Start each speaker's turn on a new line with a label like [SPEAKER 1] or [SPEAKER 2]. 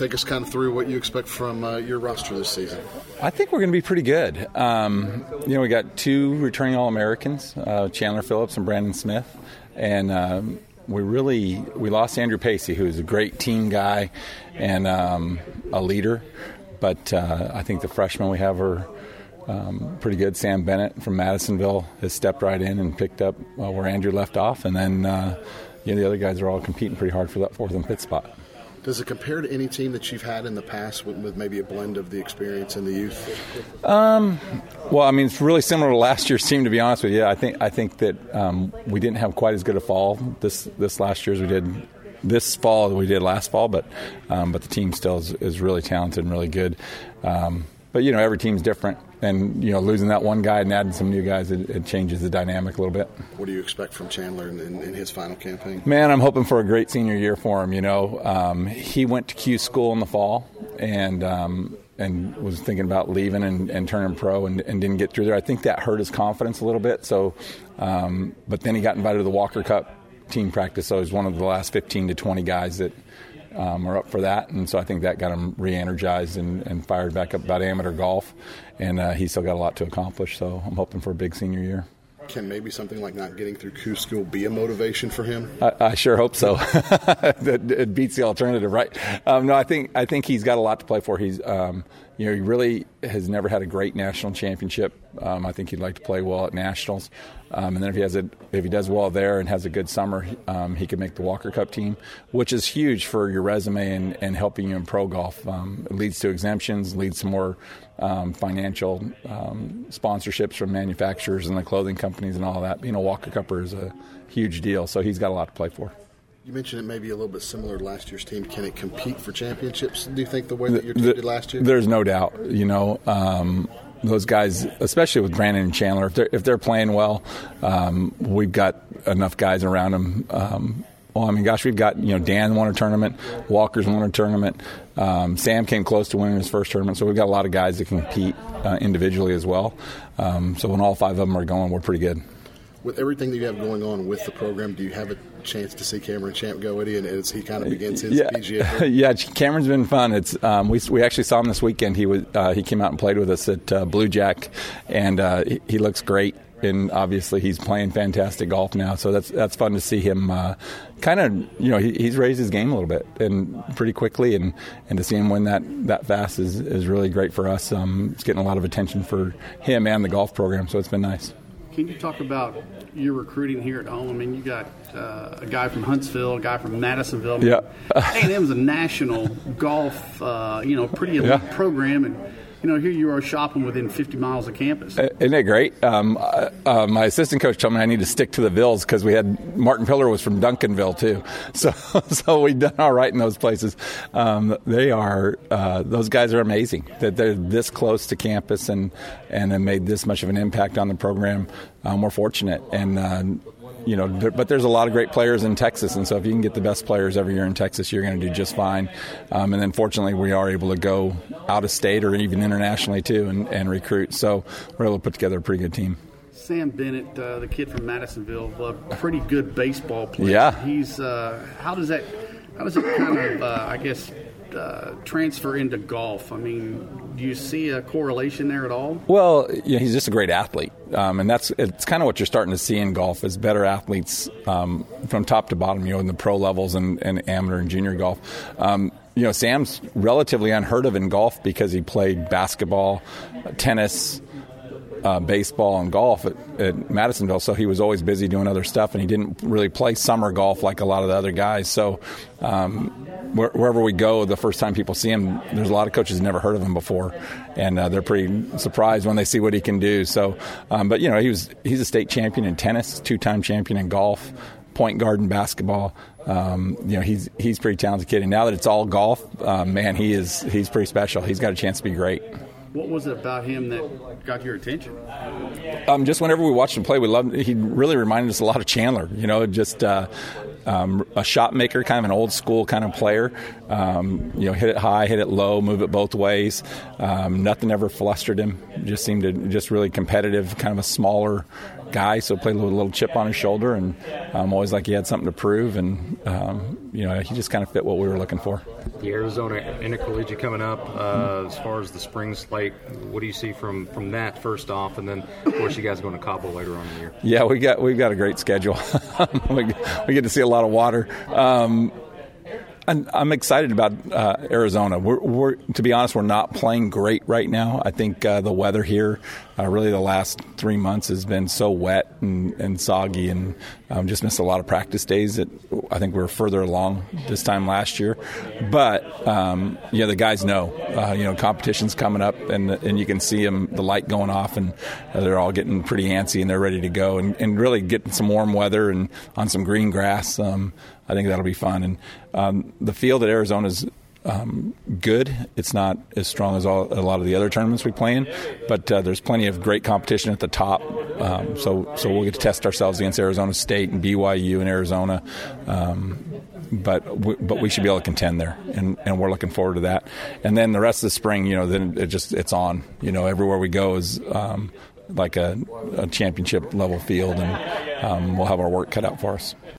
[SPEAKER 1] Take us kind of through what you expect from your roster this season.
[SPEAKER 2] I think we're going to be pretty good. We got 2 returning All-Americans, Chandler Phillips and Brandon Smith, and we lost Andrew Pacey, who is a great team guy and a leader. But I think the freshmen we have are pretty good. Sam Bennett from Madisonville has stepped right in and picked up where Andrew left off, and then the other guys are all competing pretty hard for that 4th and 5th spot.
[SPEAKER 1] Does it compare to any team that you've had in the past with maybe a blend of the experience and the youth?
[SPEAKER 2] Well, I mean, it's really similar to last year's team, to be honest with you. I think that we didn't have quite as good a fall this last year as we did this fall that we did last fall, but the team still is really talented and really good. But every team's different, and losing that one guy and adding some new guys, it changes the dynamic a little bit.
[SPEAKER 1] What do you expect from Chandler in his final campaign?
[SPEAKER 2] Man, I'm hoping for a great senior year for him. He went to Q school in the fall and was thinking about leaving and turning pro and didn't get through there. I think that hurt his confidence a little bit. So, but then he got invited to the Walker Cup team practice, so he's one of the last 15 to 20 guys that are up for that, and so I think that got him re-energized and fired back up about amateur golf, and he's still got a lot to accomplish, so I'm hoping for a big senior year.
[SPEAKER 1] Can maybe something like not getting through Q school be a motivation for him?
[SPEAKER 2] I sure hope so. It beats the alternative, right? No, I think he's got a lot to play for. He's he really has never had a great national championship. I think he'd like to play well at nationals, and then if he does well there and has a good summer, he could make the Walker Cup team, which is huge for your resume and helping you in pro golf. It leads to exemptions, leads to more financial sponsorships from manufacturers and the clothing companies and all that. Walker Cupper is a huge deal, so he's got a lot to play for.
[SPEAKER 1] You mentioned it may be a little bit similar to last year's team. Can it compete for championships, do you think, the way that your team did last year?
[SPEAKER 2] There's no doubt. Those guys, especially with Brandon and Chandler, if they're playing well, we've got enough guys around them. We've got, Dan won a tournament, Walker's won a tournament, Sam came close to winning his first tournament, so we've got a lot of guys that can compete individually as well. So when all 5 of them are going, we're pretty good.
[SPEAKER 1] With everything that you have going on with the program, do you have a chance to see Cameron Champ go, Eddie, and as he kind of begins his PGA?
[SPEAKER 2] Yeah, Cameron's been fun. It's we actually saw him this weekend. He came out and played with us at Blue Jack, and he looks great. And obviously he's playing fantastic golf now, so that's fun to see him. He's raised his game a little bit and pretty quickly, and to see him win that fast is really great for us. It's getting a lot of attention for him and the golf program, so it's been nice.
[SPEAKER 3] Can you talk about your recruiting here at home? I mean, you got a guy from Huntsville, a guy from Madisonville.
[SPEAKER 2] Yeah.
[SPEAKER 3] A&M's a national golf, pretty elite program, and here you are shopping within 50 miles of campus.
[SPEAKER 2] Isn't it great? My assistant coach told me I need to stick to the Vills because we had Martin Pillar was from Duncanville too, so we've done all right in those places. Those guys are amazing that they're this close to campus and have made this much of an impact on the program. We're fortunate, and but there's a lot of great players in Texas, and so if you can get the best players every year in Texas, you're going to do just fine. And then fortunately, we are able to go out of state or even internationally too and recruit. So we're able to put together a pretty good team.
[SPEAKER 3] Sam Bennett, the kid from Madisonville, a pretty good baseball player.
[SPEAKER 2] Yeah.
[SPEAKER 3] He's how does it kind of transfer into golf? I mean, do you see a correlation there at all?
[SPEAKER 2] Well, he's just a great athlete, and it's kind of what you're starting to see in golf is better athletes from top to bottom. In the pro levels and amateur and junior golf. Sam's relatively unheard of in golf because he played basketball, tennis, baseball and golf at Madisonville, so he was always busy doing other stuff, and he didn't really play summer golf like a lot of the other guys. So wherever we go, the first time people see him, there's a lot of coaches who never heard of him before, and they're pretty surprised when they see what he can do. So, but he's a state champion in tennis, 2-time champion in golf, point guard in basketball. He's a pretty talented kid, and now that it's all golf, he's pretty special. He's got a chance to be great.
[SPEAKER 3] What was it about him that got your attention?
[SPEAKER 2] Just whenever we watched him play, we loved. He really reminded us a lot of Chandler. Just a shot maker, kind of an old school kind of player. Hit it high, hit it low, move it both ways. Nothing ever flustered him. Just seemed to really competitive, kind of a smaller guy, so played with a little chip on his shoulder, and always like he had something to prove, and he just kind of fit what we were looking for.
[SPEAKER 4] The Arizona Intercollegiate coming up, as far as the spring slate, what do you see from that first off, and then of course you guys are going to Cabo later on in the year?
[SPEAKER 2] Yeah, we've got a great schedule. we get to see a lot of water. And I'm excited about Arizona. We're to be honest, we're not playing great right now. I think the weather here, really the last 3 months, has been so wet and soggy, and just missed a lot of practice days. I think we were further along this time last year. But the guys know, competition's coming up, and you can see them, the light going off, and they're all getting pretty antsy, and they're ready to go, and really getting some warm weather and on some green grass. I think that'll be fun. And the field at Arizona is good. It's not as strong as a lot of the other tournaments we play in, but there's plenty of great competition at the top. So we'll get to test ourselves against Arizona State and BYU and Arizona. But we should be able to contend there, and we're looking forward to that. And then the rest of the spring, then it's on. Everywhere we go is like a championship level field, and we'll have our work cut out for us.